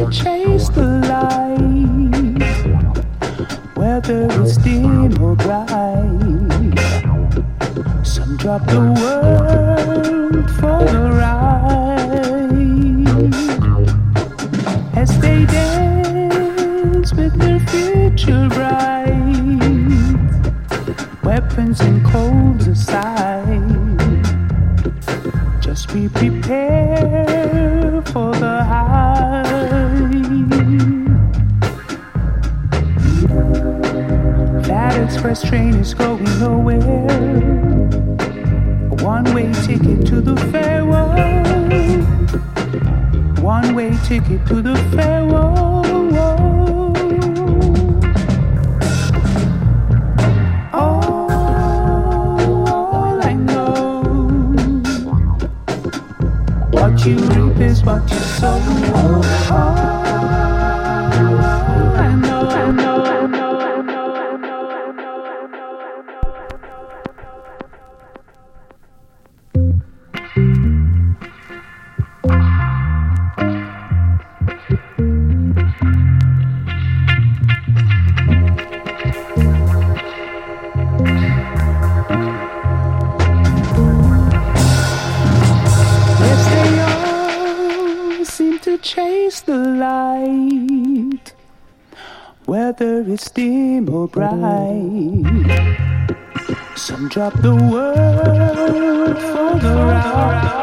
to chase the light, whether it's dim or bright. Some drop the world for the ride as they dance with their future bright. Weapons and codes aside, just be prepared for the high. That express train is going nowhere. A one-way ticket to the fair world. One-way ticket to the fair world. All I know, what you reap is what you sow. I know, I know, I know, I know, I know, I know. Yes, they all seem to chase the light, whether it's dim or bright. Some drop the word for the ride.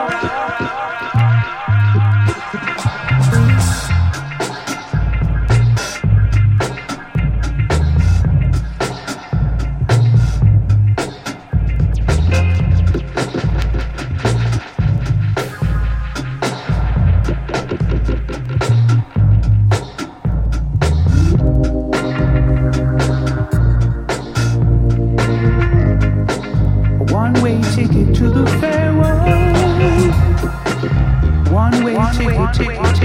One-way ticket to the fair world. One-way ticket.